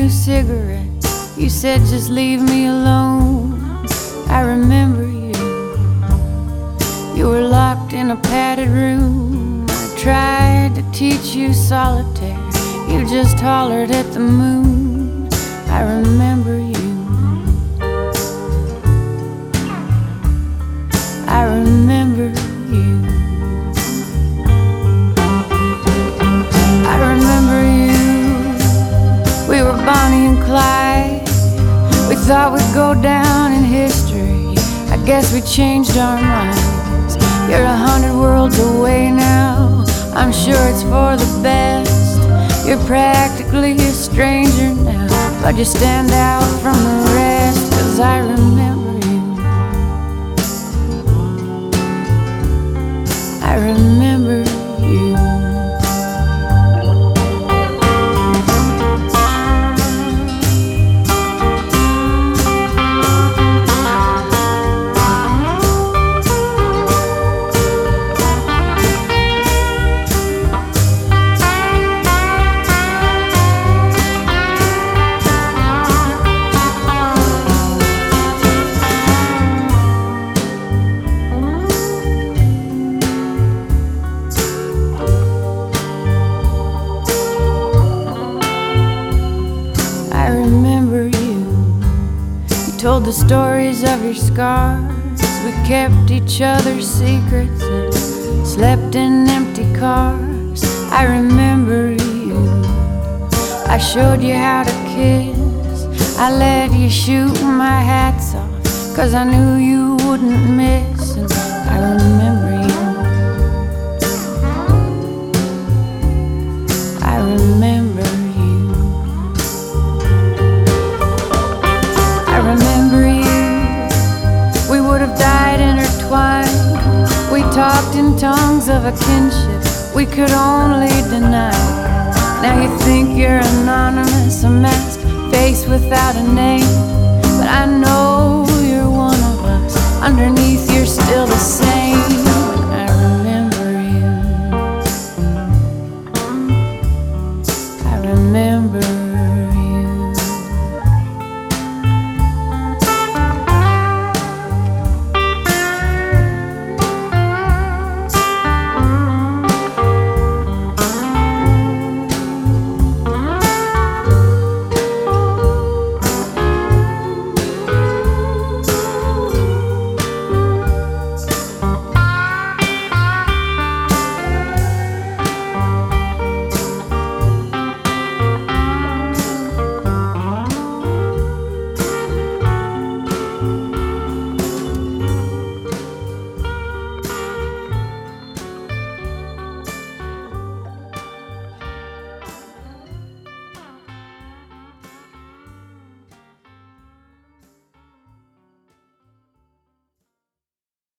cigarette. You said just leave me alone. I remember you. You were locked in a padded room. I tried to teach you solitaire. You just hollered at the moon. I remember you. I remember you. I remember you. We were Bonnie and Clyde. We thought we'd go down in history. I guess we changed our minds. You're 100 worlds away now. I'm sure it's for the best. You're practically a stranger now, but you stand out from the rest. 'Cause I remember you. I remember you. Told the stories of your scars. We kept each other's secrets and slept in empty cars. I remember you. I showed you how to kiss. I let you shoot my hats off, 'cause I knew you wouldn't miss. And I remember you. I remember you. I remember you. We would have died intertwined. We talked in tongues of a kinship we could only deny. Now you think you're anonymous, a masked face without a name, but I know